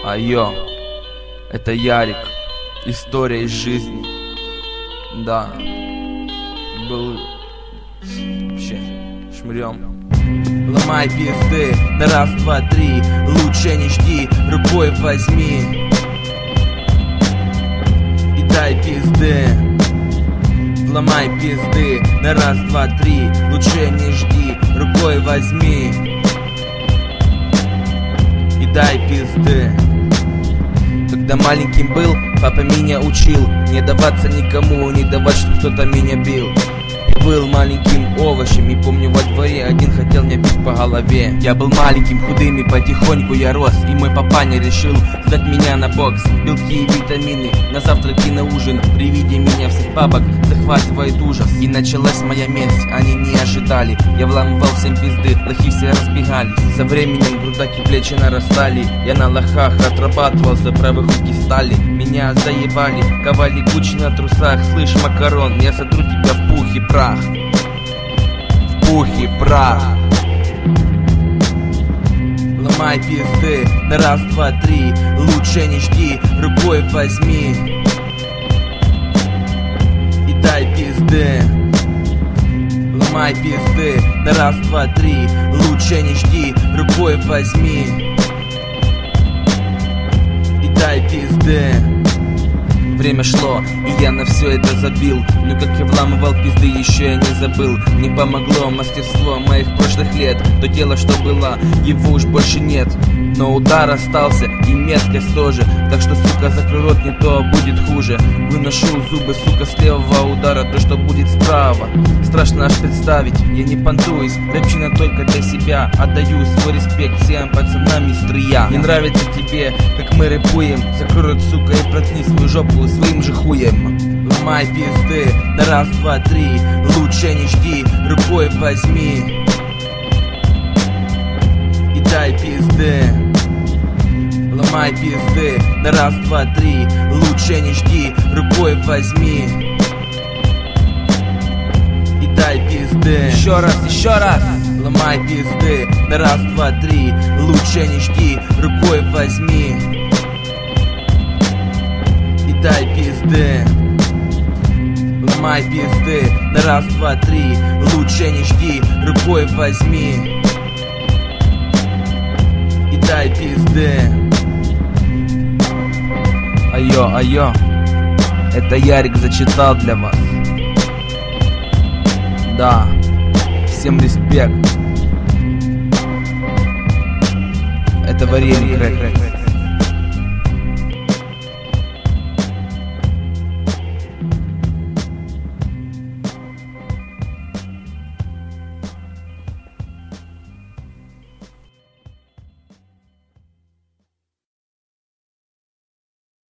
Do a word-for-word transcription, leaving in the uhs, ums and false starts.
Айо, это Ярик, история из жизни. Да, был вообще шмырем. Ломай пизды на раз, два, три, лучше не жди, рукой возьми и дай пизды. Ломай пизды на раз, два, три, лучше не жди, рукой возьми и дай пизды. Когда маленьким был, папа меня учил не даваться никому, не давать, что кто-то меня бил. Я был маленьким овощем, и помню, во дворе один хотел меня бить по голове. Я был маленьким, худым, и потихоньку я рос, и мой папаня решил сдать меня на бокс. Белки и витамины на завтрак и на ужин. При виде меня всех бабок захватывает ужас. И началась моя месть, они не ожидали. Я вламывал всем пизды, лохи все разбегались. Со временем грудаки плечи нарастали. Я на лохах отрабатывал за правых руки стали. Меня заебали, ковали кучи на трусах. Слышь, макарон, я сотру тебя в пух и прах. В пух и прах. Ломай пизды на раз, два, три, лучше не жди, рукой возьми и дай пизды. Ломай пизды на раз, два, три, лучше не жди, рукой возьми и дай пизды. Время шло, и я на все это забил. Но как я вламывал пизды, еще я не забыл. Мне помогло мастерство моих прошлых лет. То дело, что было, его уж больше нет. Но удар остался, и меткость тоже. Так что, сука, закрой рот, не то будет хуже. Выношу зубы, сука, с левого удара, то, что будет справа. Страшно аж представить, я не понтуюсь. Рэпчина только для себя, отдаю свой респект всем пацанам из стрия. Не нравится тебе, как мы рэпуем? Закрой рот, сука, и проткни свою жопу своим же хуем. Ломай пизды на раз, два, три, лучше не жди, рукой возьми и дай пизды. Ломай пизды на раз, два, три, лучше не жди, рукой возьми и дай пизды. Еще раз, еще раз. Ломай пизды на раз, два, три, лучше не жди, рукой возьми и дай пизды. Ломай пизды на раз, два, три, лучше не жди, рукой возьми и дай пизды. Айо, айо, это Ярик зачитал для вас. Да, всем респект. Это Варенье.